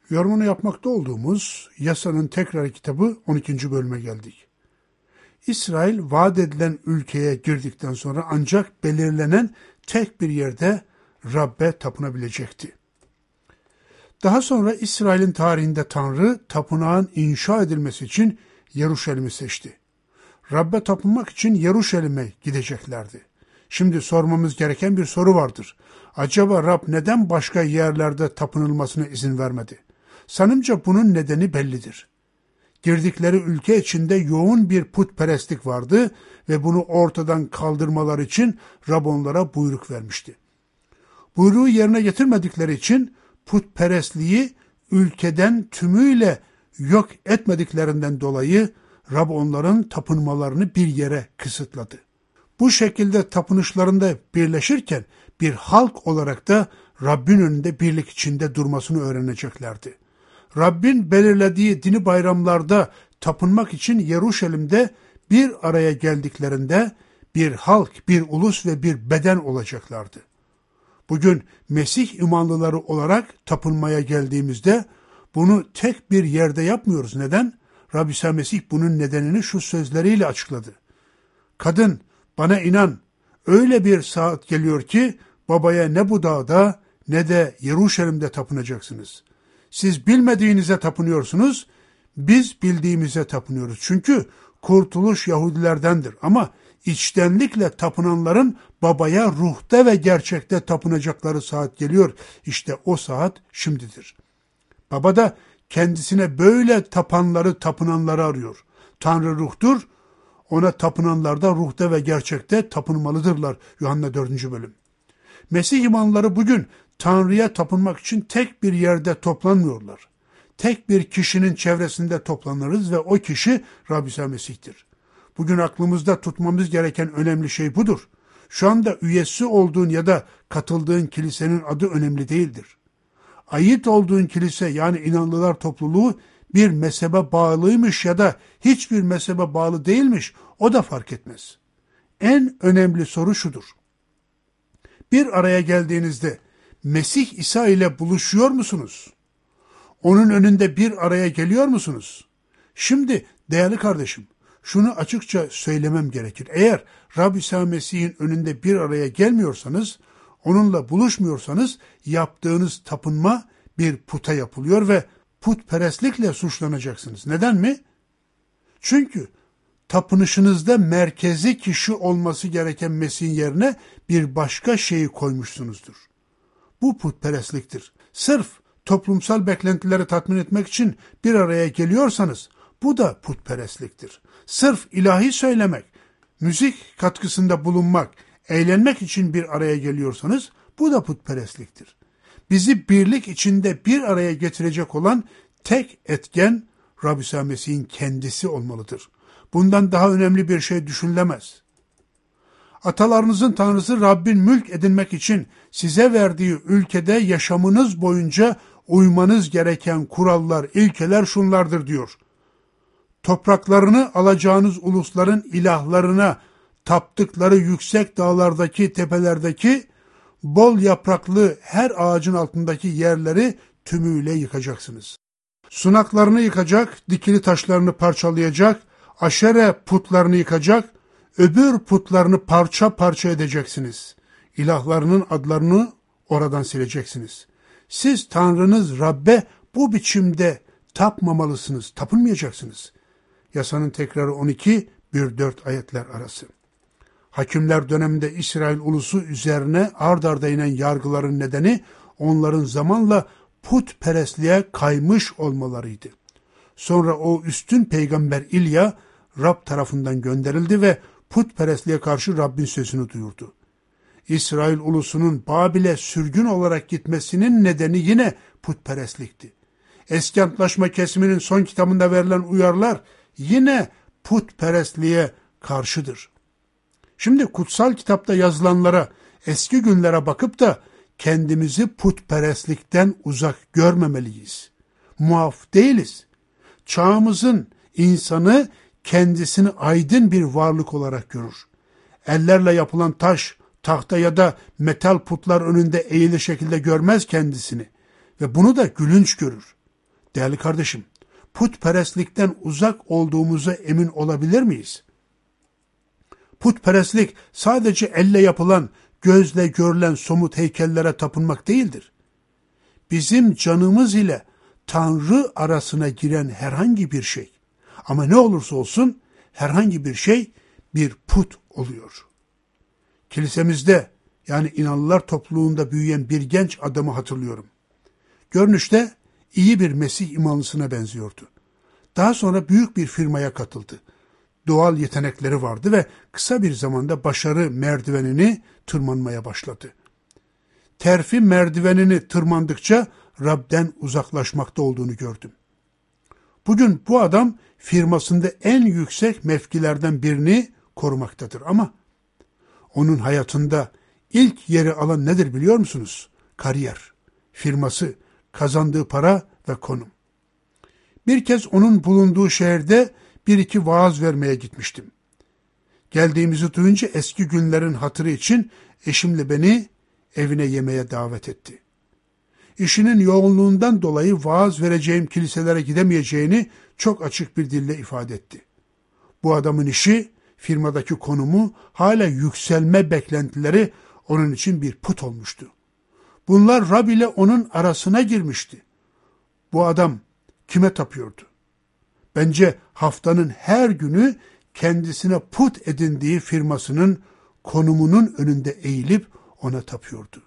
Yorumunu yapmakta olduğumuz Yasanın Tekrar kitabı 12. bölüme geldik. İsrail vaat edilen ülkeye girdikten sonra ancak belirlenen tek bir yerde Rabbe tapınabilecekti. Daha sonra İsrail'in tarihinde Tanrı tapınağın inşa edilmesi için Yeruşalim'i seçti. Rabbe tapınmak için Yeruşalim'e gideceklerdi. Şimdi sormamız gereken bir soru vardır. Acaba Rab neden başka yerlerde tapınılmasına izin vermedi? Sanımca bunun nedeni bellidir. Girdikleri ülke içinde yoğun bir putperestlik vardı ve bunu ortadan kaldırmaları için Rab onlara buyruk vermişti. Buyruğu yerine getirmedikleri için putperestliği ülkeden tümüyle yok etmediklerinden dolayı Rab onların tapınmalarını bir yere kısıtladı. Bu şekilde tapınışlarında birleşirken bir halk olarak da Rabbin önünde birlik içinde durmasını öğreneceklerdi. Rabbin belirlediği dini bayramlarda tapınmak için Yeruşalim'de bir araya geldiklerinde bir halk, bir ulus ve bir beden olacaklardı. Bugün Mesih imanlıları olarak tapınmaya geldiğimizde bunu tek bir yerde yapmıyoruz. Neden? Rabbi İsa Mesih bunun nedenini şu sözleriyle açıkladı. Kadın, bana inan, öyle bir saat geliyor ki babaya ne bu dağda ne de Yeruşalim'de tapınacaksınız. Siz bilmediğinize tapınıyorsunuz, biz bildiğimize tapınıyoruz. Çünkü kurtuluş Yahudilerdendir. Ama içtenlikle tapınanların babaya ruhta ve gerçekte tapınacakları saat geliyor. İşte o saat şimdidir. Baba da kendisine böyle tapınanları arıyor. Tanrı ruhtur, ona tapınanlar da ruhta ve gerçekte tapınmalıdırlar. Yuhanna 4. bölüm. Mesih imanları bugün Tanrı'ya tapınmak için tek bir yerde toplanmıyorlar. Tek bir kişinin çevresinde toplanırız ve o kişi Rabbi İsa Mesih'tir. Bugün aklımızda tutmamız gereken önemli şey budur. Şu anda üyesi olduğun ya da katıldığın kilisenin adı önemli değildir. Ait olduğun kilise yani inanlılar topluluğu bir mezhebe bağlıymış ya da hiçbir mezhebe bağlı değilmiş, o da fark etmez. En önemli soru şudur. Bir araya geldiğinizde Mesih İsa ile buluşuyor musunuz? Onun önünde bir araya geliyor musunuz? Şimdi değerli kardeşim, şunu açıkça söylemem gerekir. Eğer Rabbi İsa Mesih'in önünde bir araya gelmiyorsanız, onunla buluşmuyorsanız yaptığınız tapınma bir puta yapılıyor ve putperestlikle suçlanacaksınız. Neden mi? Çünkü tapınışınızda merkezi kişi olması gereken Mesih'in yerine bir başka şeyi koymuşsunuzdur. Bu putperestliktir. Sırf toplumsal beklentileri tatmin etmek için bir araya geliyorsanız bu da putperestliktir. Sırf ilahi söylemek, müzik katkısında bulunmak, eğlenmek için bir araya geliyorsanız bu da putperestliktir. Bizi birlik içinde bir araya getirecek olan tek etken Rabbi İsa Mesih'in kendisi olmalıdır. Bundan daha önemli bir şey düşünülemez. Atalarınızın Tanrısı Rabbin mülk edinmek için size verdiği ülkede yaşamınız boyunca uymanız gereken kurallar, ilkeler şunlardır diyor. Topraklarını alacağınız ulusların ilahlarına taptıkları yüksek dağlardaki, tepelerdeki bol yapraklı her ağacın altındaki yerleri tümüyle yıkacaksınız. Sunaklarını yıkacak, dikili taşlarını parçalayacak, aşere putlarını yıkacak, öbür putlarını parça parça edeceksiniz. İlahlarının adlarını oradan sileceksiniz. Siz Tanrınız Rabbe bu biçimde tapmamalısınız, tapınmayacaksınız. Yasanın tekrarı 12, 1-4 ayetler arası. Hakimler döneminde İsrail ulusu üzerine ard arda inen yargıların nedeni onların zamanla putperestliğe kaymış olmalarıydı. Sonra o üstün peygamber İlya Rab tarafından gönderildi ve putperestliğe karşı Rabbin sözünü duyurdu. İsrail ulusunun Babil'e sürgün olarak gitmesinin nedeni yine putperestlikti. Eski Antlaşma kesiminin son kitabında verilen uyarılar yine putperestliğe karşıdır. Şimdi kutsal kitapta yazılanlara, eski günlere bakıp da kendimizi putperestlikten uzak görmemeliyiz. Muaf değiliz. Çağımızın insanı kendisini aydın bir varlık olarak görür. Ellerle yapılan taş, tahta ya da metal putlar önünde eğili şekilde görmez kendisini ve bunu da gülünç görür. Değerli kardeşim, putperestlikten uzak olduğumuza emin olabilir miyiz? Putperestlik sadece elle yapılan, gözle görülen somut heykellere tapınmak değildir. Bizim canımız ile Tanrı arasına giren herhangi bir şey, ama ne olursa olsun herhangi bir şey bir put oluyor. Kilisemizde, yani inanlılar topluluğunda büyüyen bir genç adamı hatırlıyorum. Görünüşte iyi bir Mesih imanlısına benziyordu. Daha sonra büyük bir firmaya katıldı. Doğal yetenekleri vardı ve kısa bir zamanda başarı merdivenini tırmanmaya başladı. Terfi merdivenini tırmandıkça Rab'den uzaklaşmakta olduğunu gördüm. Bugün bu adam firmasında en yüksek mevkilerden birini korumaktadır ama onun hayatında ilk yeri alan nedir biliyor musunuz? Kariyer, firması, kazandığı para ve konum. Bir kez onun bulunduğu şehirde bir iki vaaz vermeye gitmiştim. Geldiğimizi duyunca eski günlerin hatırı için eşimle beni evine yemeğe davet etti. İşinin yoğunluğundan dolayı vaaz vereceğim kiliselere gidemeyeceğini çok açık bir dille ifade etti. Bu adamın işi, firmadaki konumu, hala yükselme beklentileri onun için bir put olmuştu. Bunlar Rab ile onun arasına girmişti. Bu adam kime tapıyordu? Bence haftanın her günü kendisine put edindiği firmasının konumunun önünde eğilip ona tapıyordu.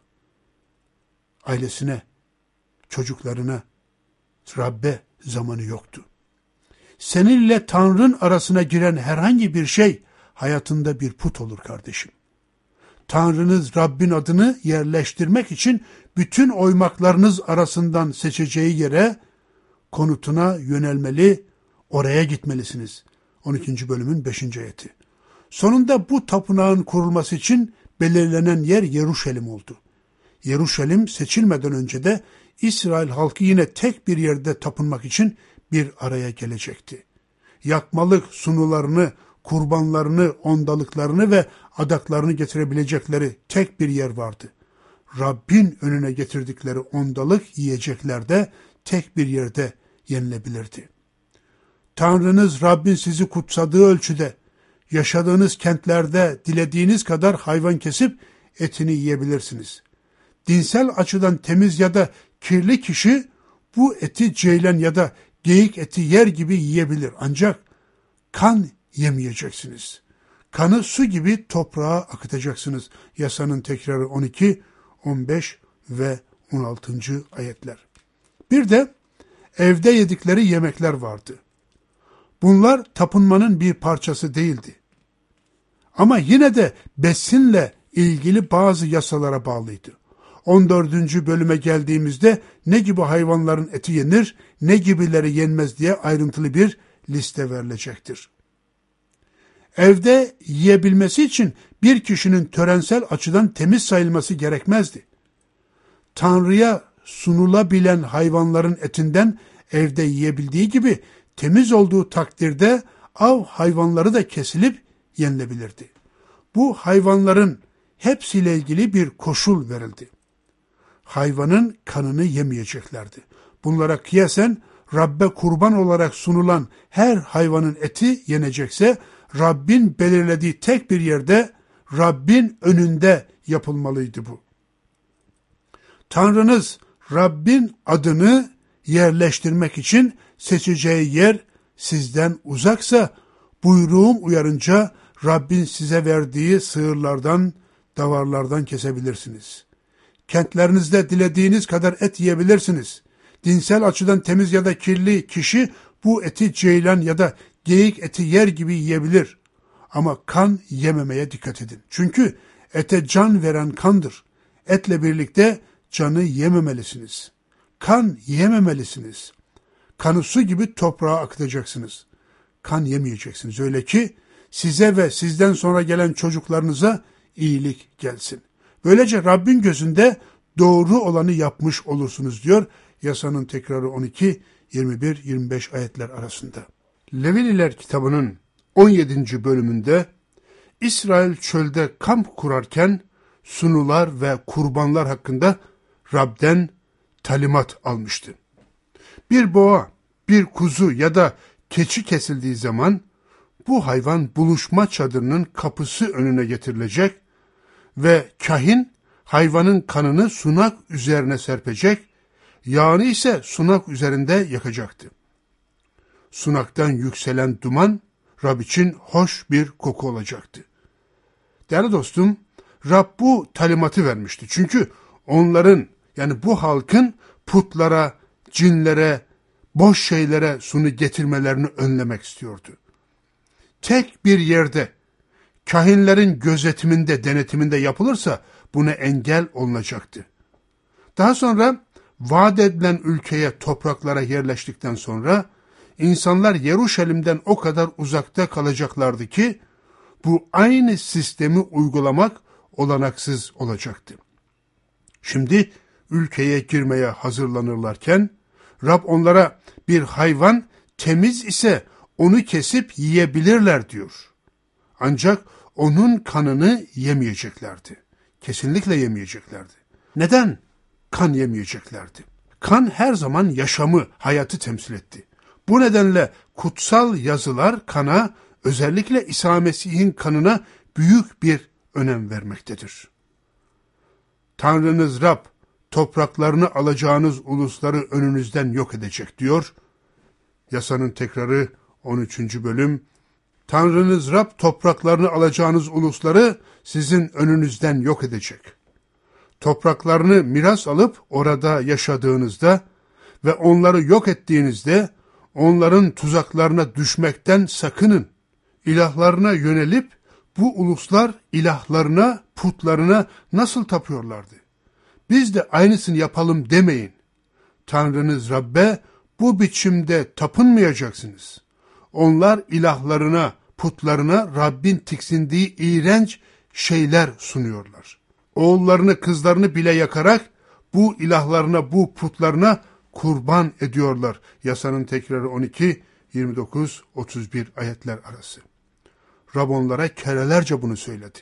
Ailesine, çocuklarına, Rabbe zamanı yoktu. Seninle Tanrı'nın arasına giren herhangi bir şey hayatında bir put olur kardeşim. Tanrınız Rabbin adını yerleştirmek için bütün oymaklarınız arasından seçeceği yere, konutuna yönelmeli, oraya gitmelisiniz. 12. bölümün 5. ayeti. Sonunda bu tapınağın kurulması için belirlenen yer Yeruşalim oldu. Yeruşalim seçilmeden önce de İsrail halkı yine tek bir yerde tapınmak için bir araya gelecekti. Yakmalık sunularını, kurbanlarını, ondalıklarını ve adaklarını getirebilecekleri tek bir yer vardı. Rabbin önüne getirdikleri ondalık yiyecekler de tek bir yerde yenilebilirdi. Tanrınız Rabbin sizi kutsadığı ölçüde, yaşadığınız kentlerde dilediğiniz kadar hayvan kesip etini yiyebilirsiniz. Dinsel açıdan temiz ya da kirli kişi bu eti ceylan ya da geyik eti yer gibi yiyebilir. Ancak kan yemeyeceksiniz. Kanı su gibi toprağa akıtacaksınız. Yasanın tekrarı 12, 15 ve 16. ayetler. Bir de evde yedikleri yemekler vardı. Bunlar tapınmanın bir parçası değildi. Ama yine de besinle ilgili bazı yasalara bağlıydı. 14. bölüme geldiğimizde ne gibi hayvanların eti yenir, ne gibileri yenmez diye ayrıntılı bir liste verilecektir. Evde yiyebilmesi için bir kişinin törensel açıdan temiz sayılması gerekmezdi. Tanrı'ya sunulabilen hayvanların etinden evde yiyebildiği gibi temiz olduğu takdirde av hayvanları da kesilip yenilebilirdi. Bu hayvanların hepsiyle ilgili bir koşul verildi. Hayvanın kanını yemeyeceklerdi. Bunlara kıyasen Rabbe kurban olarak sunulan her hayvanın eti yenecekse Rabbin belirlediği tek bir yerde Rabbin önünde yapılmalıydı bu. Tanrınız Rabbin adını yerleştirmek için seçeceği yer sizden uzaksa buyruğum uyarınca Rabbin size verdiği sığırlardan, davarlardan kesebilirsiniz. Kentlerinizde dilediğiniz kadar et yiyebilirsiniz. Dinsel açıdan temiz ya da kirli kişi bu eti ceylan ya da geyik eti yer gibi yiyebilir. Ama kan yememeye dikkat edin. Çünkü ete can veren kandır. Etle birlikte canı yememelisiniz. Kan yememelisiniz. Kanı su gibi toprağa akıtacaksınız. Kan yemeyeceksiniz. Öyle ki size ve sizden sonra gelen çocuklarınıza iyilik gelsin. Böylece Rabbin gözünde doğru olanı yapmış olursunuz diyor Yasanın tekrarı 12, 21, 25 ayetler arasında. Levililer kitabının 17. bölümünde İsrail çölde kamp kurarken sunular ve kurbanlar hakkında Rab'den talimat almıştı. Bir boğa, bir kuzu ya da keçi kesildiği zaman bu hayvan buluşma çadırının kapısı önüne getirilecek ve kahin hayvanın kanını sunak üzerine serpecek, yağını ise sunak üzerinde yakacaktı. Sunaktan yükselen duman Rab için hoş bir koku olacaktı. Değerli dostum, Rab bu talimatı vermişti. Çünkü onların, yani bu halkın putlara, cinlere, boş şeylere sunu getirmelerini önlemek istiyordu. Tek bir yerde, kahinlerin gözetiminde, denetiminde yapılırsa buna engel olunacaktı. Daha sonra vaat edilen ülkeye, topraklara yerleştikten sonra insanlar Yeruşalim'den o kadar uzakta kalacaklardı ki bu aynı sistemi uygulamak olanaksız olacaktı. Şimdi ülkeye girmeye hazırlanırlarken Rab onlara bir hayvan temiz ise onu kesip yiyebilirler diyor. Ancak onun kanını yemeyeceklerdi. Kesinlikle yemeyeceklerdi. Neden kan yemeyeceklerdi? Kan her zaman yaşamı, hayatı temsil etti. Bu nedenle kutsal yazılar kana, özellikle İsa Mesih'in kanına büyük bir önem vermektedir. Tanrınız Rab, topraklarını alacağınız ulusları önünüzden yok edecek diyor. Yasanın tekrarı 13. bölüm. Tanrınız Rab, topraklarını alacağınız ulusları sizin önünüzden yok edecek. Topraklarını miras alıp orada yaşadığınızda ve onları yok ettiğinizde onların tuzaklarına düşmekten sakının. İlahlarına yönelip bu uluslar ilahlarına, putlarına nasıl tapıyorlardı? Biz de aynısını yapalım demeyin. Tanrınız Rab'be bu biçimde tapınmayacaksınız. Onlar ilahlarına, putlarına Rabbin tiksindiği iğrenç şeyler sunuyorlar. Oğullarını, kızlarını bile yakarak bu ilahlarına, bu putlarına kurban ediyorlar. Yasanın tekrarı 12, 29, 31 ayetler arası. Rab onlara kerelerce bunu söyledi.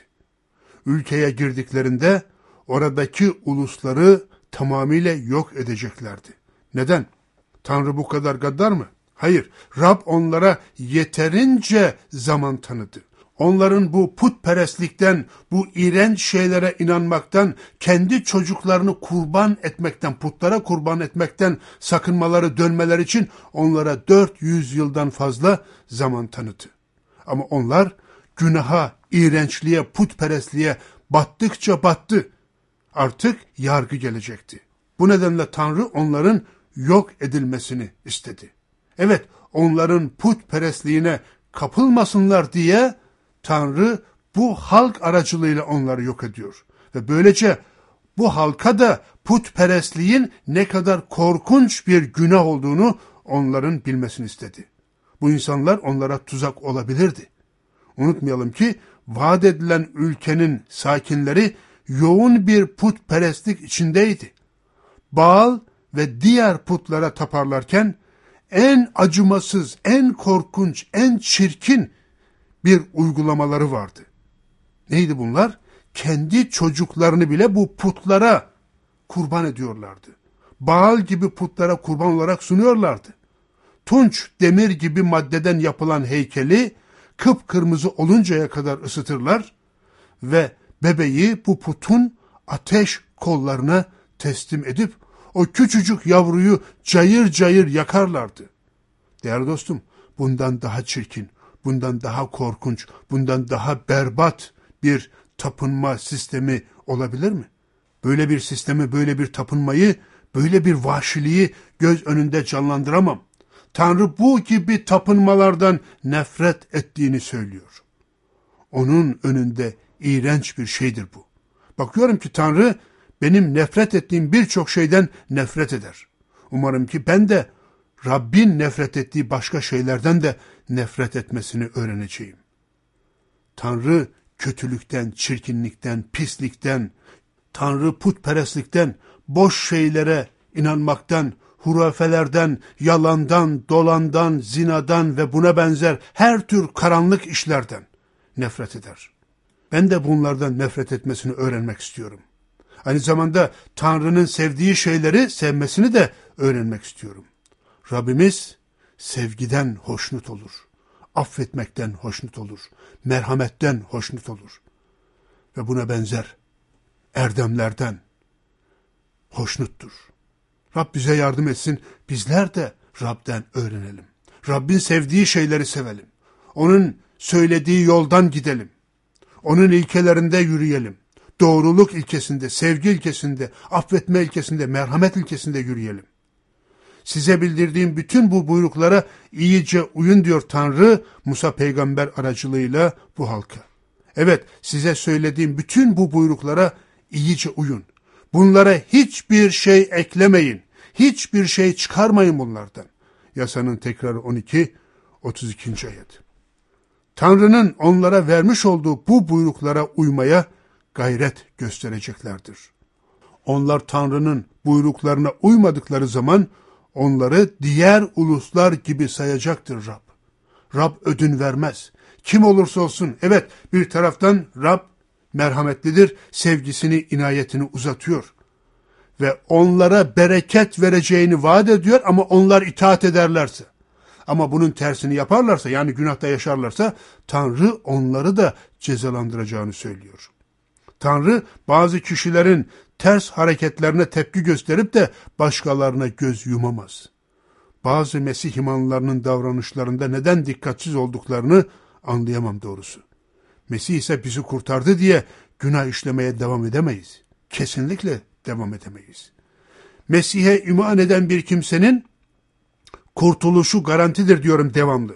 Ülkeye girdiklerinde oradaki ulusları tamamıyla yok edeceklerdi. Neden? Tanrı bu kadar gaddar mı? Hayır. Rab onlara yeterince zaman tanıdı. Onların bu putperestlikten, bu iğrenç şeylere inanmaktan, kendi çocuklarını kurban etmekten, putlara kurban etmekten sakınmaları, dönmeleri için onlara 400 yıldan fazla zaman tanıdı. Ama onlar günaha, iğrençliğe, putperestliğe battıkça battı. Artık yargı gelecekti. Bu nedenle Tanrı onların yok edilmesini istedi. Evet, onların putperestliğine kapılmasınlar diye Tanrı bu halk aracılığıyla onları yok ediyor. Ve böylece bu halka da putperestliğin ne kadar korkunç bir günah olduğunu onların bilmesini istedi. Bu insanlar onlara tuzak olabilirdi. Unutmayalım ki vaat edilen ülkenin sakinleri yoğun bir putperestlik içindeydi. Baal ve diğer putlara taparlarken en acımasız, en korkunç, en çirkin bir uygulamaları vardı. Neydi bunlar? Kendi çocuklarını bile bu putlara kurban ediyorlardı. Baal gibi putlara kurban olarak sunuyorlardı. Tunç, demir gibi maddeden yapılan heykeli kıpkırmızı oluncaya kadar ısıtırlar ve bebeği bu putun ateş kollarına teslim edip o küçücük yavruyu cayır cayır yakarlardı. Değerli dostum, bundan daha çirkin, bundan daha korkunç, bundan daha berbat bir tapınma sistemi olabilir mi? Böyle bir sistemi, böyle bir tapınmayı, böyle bir vahşiliği göz önünde canlandıramam. Tanrı bu gibi tapınmalardan nefret ettiğini söylüyor. Onun önünde iğrenç bir şeydir bu. Bakıyorum ki Tanrı benim nefret ettiğim birçok şeyden nefret eder. Umarım ki ben de Rabbin nefret ettiği başka şeylerden de nefret etmesini öğreneceğim. Tanrı kötülükten, çirkinlikten, pislikten, Tanrı putperestlikten, boş şeylere inanmaktan, hurafelerden, yalandan, dolandan, zinadan ve buna benzer her tür karanlık işlerden nefret eder. Ben de bunlardan nefret etmesini öğrenmek istiyorum. Aynı zamanda Tanrı'nın sevdiği şeyleri sevmesini de öğrenmek istiyorum. Rabbimiz sevgiden hoşnut olur. Affetmekten hoşnut olur. Merhametten hoşnut olur. Ve buna benzer erdemlerden hoşnuttur. Rab bize yardım etsin. Bizler de Rab'den öğrenelim. Rabbin sevdiği şeyleri sevelim. Onun söylediği yoldan gidelim. Onun ilkelerinde yürüyelim. Doğruluk ilkesinde, sevgi ilkesinde, affetme ilkesinde, merhamet ilkesinde yürüyelim. Size bildirdiğim bütün bu buyruklara iyice uyun diyor Tanrı Musa peygamber aracılığıyla bu halka. Evet, size söylediğim bütün bu buyruklara iyice uyun. Bunlara hiçbir şey eklemeyin. Hiçbir şey çıkarmayın bunlardan. Yasanın tekrarı 12, 32. ayet. Tanrı'nın onlara vermiş olduğu bu buyruklara uymaya gayret göstereceklerdir. Onlar Tanrı'nın buyruklarına uymadıkları zaman onları diğer uluslar gibi sayacaktır Rab. Rab ödün vermez. Kim olursa olsun, evet, bir taraftan Rab merhametlidir, sevgisini, inayetini uzatıyor. Ve onlara bereket vereceğini vaat ediyor ama onlar itaat ederlerse. Ama bunun tersini yaparlarsa, yani günahta yaşarlarsa, Tanrı onları da cezalandıracağını söylüyor. Tanrı bazı kişilerin ters hareketlerine tepki gösterip de başkalarına göz yumamaz. Bazı Mesih imanlarının davranışlarında neden dikkatsiz olduklarını anlayamam doğrusu. Mesih ise bizi kurtardı diye günah işlemeye devam edemeyiz. Kesinlikle devam edemeyiz. Mesih'e iman eden bir kimsenin kurtuluşu garantidir diyorum devamlı.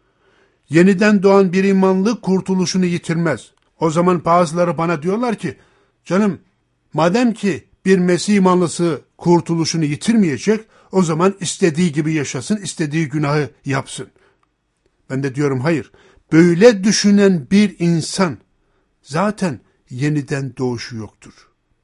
Yeniden doğan bir imanlı kurtuluşunu yitirmez. O zaman bazıları bana diyorlar ki, canım madem ki bir Mesih imanlısı kurtuluşunu yitirmeyecek, o zaman istediği gibi yaşasın, istediği günahı yapsın. Ben de diyorum hayır. Böyle düşünen bir insan zaten yeniden doğuşu yoktur.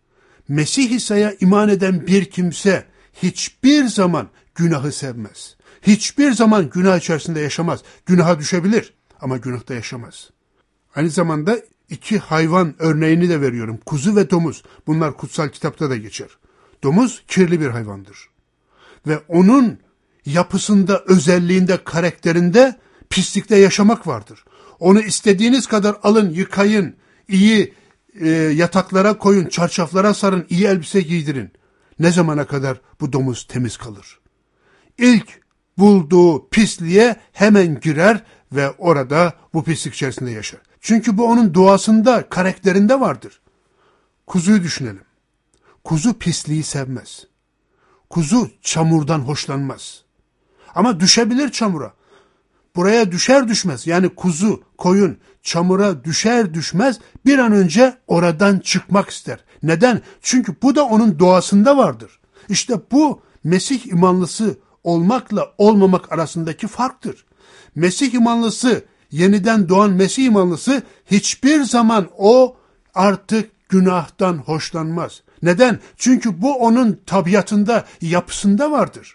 Mesih İsa'ya iman eden bir kimse hiçbir zaman günahı sevmez. Hiçbir zaman günah içerisinde yaşamaz. Günaha düşebilir ama günahta yaşamaz. Aynı zamanda iki hayvan örneğini de veriyorum. Kuzu ve domuz. Bunlar kutsal kitapta da geçer. Domuz kirli bir hayvandır. Ve onun yapısında, özelliğinde, karakterinde pislikte yaşamak vardır. Onu istediğiniz kadar alın, yıkayın, iyi yataklara koyun, çarşaflara sarın, iyi elbise giydirin. Ne zamana kadar bu domuz temiz kalır? İlk bulduğu pisliğe hemen girer ve orada bu pislik içerisinde yaşar. Çünkü bu onun doğasında, karakterinde vardır. Kuzuyu düşünelim. Kuzu pisliği sevmez. Kuzu çamurdan hoşlanmaz. Ama düşebilir çamura. Buraya düşer düşmez, yani kuzu, koyun çamura düşer düşmez bir an önce oradan çıkmak ister. Neden? Çünkü bu da onun doğasında vardır. İşte bu Mesih imanlısı olmakla olmamak arasındaki farktır. Mesih imanlısı, yeniden doğan Mesih imanlısı hiçbir zaman o artık günahtan hoşlanmaz. Neden? Çünkü bu onun tabiatında, yapısında vardır.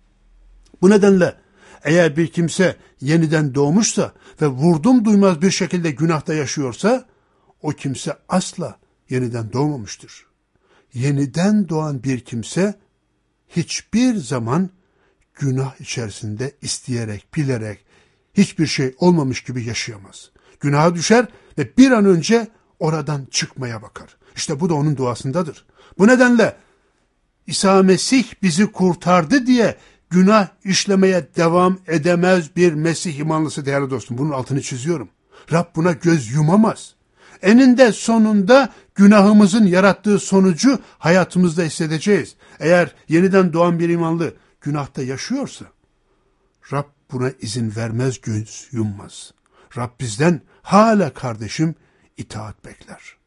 Bu nedenle eğer bir kimse yeniden doğmuşsa ve vurdum duymaz bir şekilde günahta yaşıyorsa, o kimse asla yeniden doğmamıştır. Yeniden doğan bir kimse hiçbir zaman günah içerisinde isteyerek, bilerek, hiçbir şey olmamış gibi yaşayamaz. Günaha düşer ve bir an önce oradan çıkmaya bakar. İşte bu da onun doğasındadır. Bu nedenle İsa Mesih bizi kurtardı diye günah işlemeye devam edemez bir Mesih imanlısı değerli dostum. Bunun altını çiziyorum. Rab buna göz yumamaz. Eninde sonunda günahımızın yarattığı sonucu hayatımızda hissedeceğiz. Eğer yeniden doğan bir imanlı günahta yaşıyorsa, Rab buna izin vermez, göz yummaz. Rab bizden hala kardeşim itaat bekler.